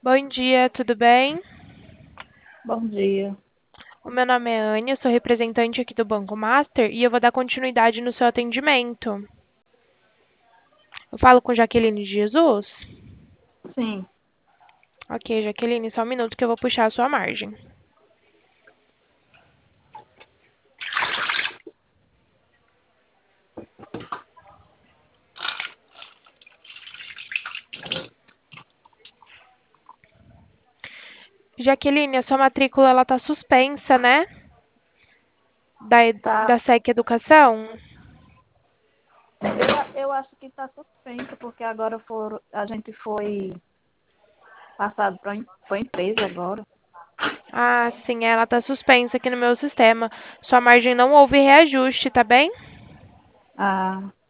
Bom dia, tudo bem? Bom dia. O meu nome é Anne, eu sou representante aqui do Banco Master e eu vou dar continuidade no seu atendimento. Eu falo com Jaqueline de Jesus? Sim, Ok, Jaqueline, só um minuto que eu vou puxar a sua margem. Jaqueline, a sua matrícula ela tá suspensa, né? Da tá. SEC Educação? Eu acho que está suspenso, porque agora a gente foi passado para a empresa agora. Ah, sim, ela tá suspensa aqui no meu sistema. Sua margem não houve reajuste, tá bem? Ah,